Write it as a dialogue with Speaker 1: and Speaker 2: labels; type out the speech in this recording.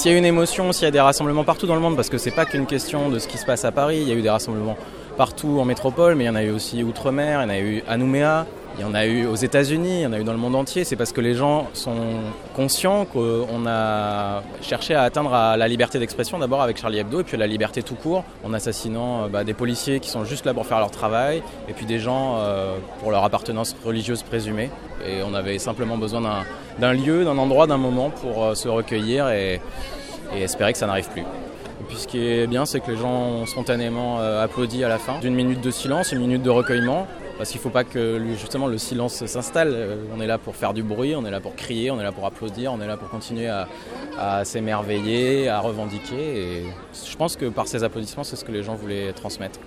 Speaker 1: s'il y a une émotion, s'il y a des rassemblements partout dans le monde, parce que c'est pas qu'une question de ce qui se passe à Paris, il y a eu des rassemblements partout en métropole, mais il y en a eu aussi outre-mer, il y en a eu à Nouméa, il y en a eu aux États-Unis, il y en a eu dans le monde entier. C'est parce que les gens sont conscients qu'on a cherché à atteindre à la liberté d'expression, d'abord avec Charlie Hebdo, et puis à la liberté tout court, en assassinant des policiers qui sont juste là pour faire leur travail, et puis des gens pour leur appartenance religieuse présumée. Et on avait simplement besoin d'un lieu, d'un endroit, d'un moment pour se recueillir et espérer que ça n'arrive plus. Et puis ce qui est bien, c'est que les gens ont spontanément applaudi à la fin. D'une minute de silence, une minute de recueillement, parce qu'il ne faut pas que justement le silence s'installe. On est là pour faire du bruit, on est là pour crier, on est là pour applaudir, on est là pour continuer à s'émerveiller, à revendiquer. Et je pense que par ces applaudissements, c'est ce que les gens voulaient transmettre.